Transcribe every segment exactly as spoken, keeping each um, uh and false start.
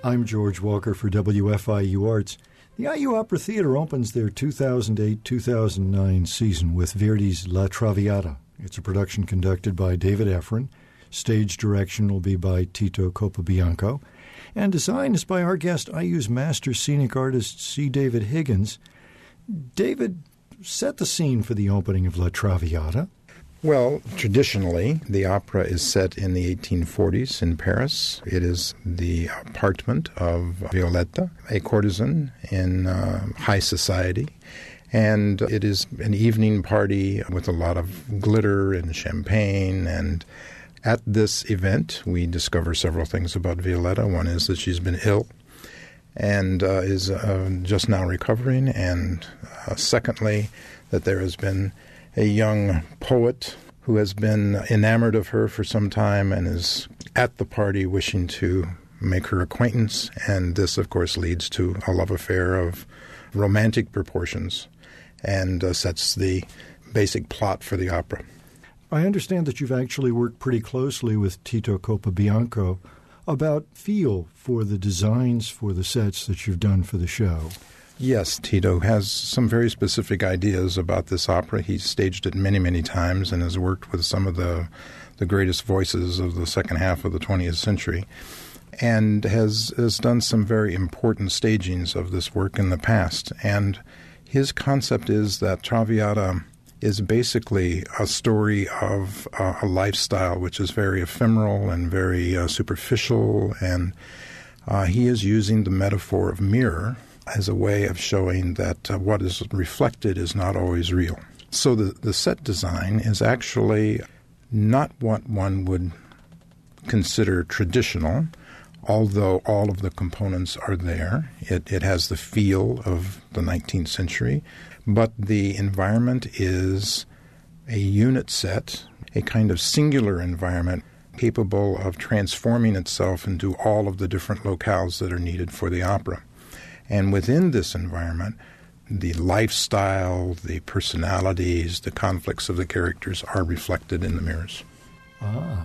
I'm George Walker for W F I U Arts. The I U Opera Theater opens their two thousand eight two thousand nine season with Verdi's La Traviata. It's a production conducted by David Efron. Stage direction will be by Tito Copabianco. And design is by our guest, I U's master scenic artist, C. David Higgins. David, set the scene for the opening of La Traviata. Well, traditionally, the opera is set in the eighteen forties in Paris. It is the apartment of Violetta, a courtesan in uh, high society. And it is an evening party with a lot of glitter and champagne. And at this event, we discover several things about Violetta. One is that she's been ill and uh, is uh, just now recovering. And uh, secondly, that there has been a young poet who has been enamored of her for some time and is at the party wishing to make her acquaintance. And this, of course, leads to a love affair of romantic proportions and uh, sets the basic plot for the opera. I understand that you've actually worked pretty closely with Tito Copabianco about feel for the designs for the sets that you've done for the show. Yes, Tito has some very specific ideas about this opera. He's staged it many, many times and has worked with some of the, the greatest voices of the second half of the twentieth century and has, has done some very important stagings of this work in the past. And his concept is that Traviata is basically a story of uh, a lifestyle which is very ephemeral and very uh, superficial, and uh, he is using the metaphor of mirror as a way of showing that uh, what is reflected is not always real. So the, the set design is actually not what one would consider traditional, although all of the components are there. It, it has the feel of the nineteenth century, but the environment is a unit set, a kind of singular environment capable of transforming itself into all of the different locales that are needed for the opera. And within this environment, the lifestyle, the personalities, the conflicts of the characters are reflected in the mirrors. Ah.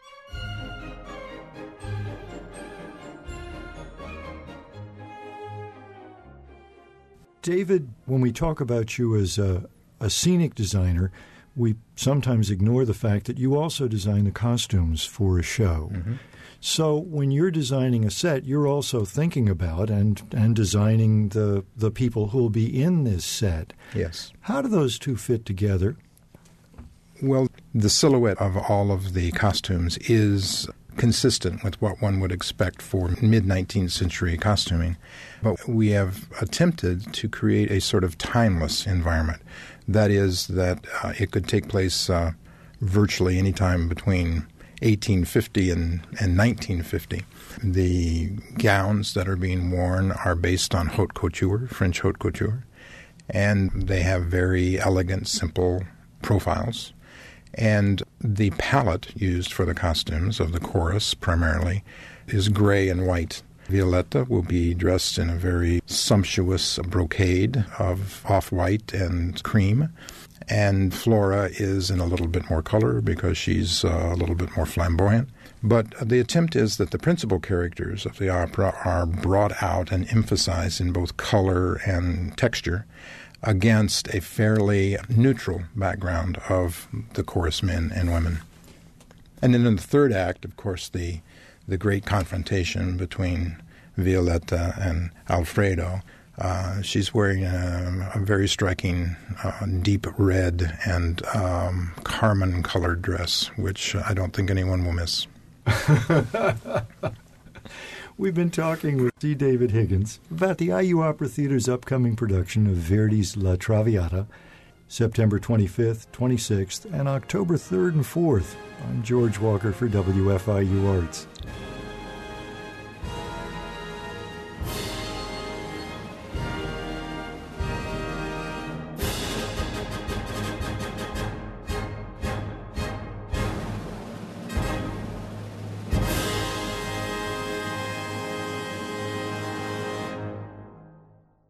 David, when we talk about you as a, a scenic designer, we sometimes ignore the fact that you also design the costumes for a show. Mm-hmm. So when you're designing a set, you're also thinking about and, and designing the, the people who will be in this set. Yes. How do those two fit together? Well, the silhouette of all of the costumes is consistent with what one would expect for mid-nineteenth century costuming. But we have attempted to create a sort of timeless environment. That is, that uh, it could take place uh, virtually any time between eighteen fifty and, and nineteen fifty. The gowns that are being worn are based on haute couture, French haute couture, and they have very elegant, simple profiles. And the palette used for the costumes of the chorus primarily is gray and white. Violetta will be dressed in a very sumptuous brocade of off-white and cream. And Flora is in a little bit more color because she's uh, a little bit more flamboyant. But the attempt is that the principal characters of the opera are brought out and emphasized in both color and texture against a fairly neutral background of the chorus men and women. And then in the third act, of course, the the great confrontation between Violetta and Alfredo. Uh, she's wearing a, a very striking uh, deep red and um, carmine-colored dress, which I don't think anyone will miss. We've been talking with C. David Higgins about the I U Opera Theater's upcoming production of Verdi's La Traviata, September twenty-fifth, twenty-sixth, and October third and fourth. I'm George Walker for W F I U Arts.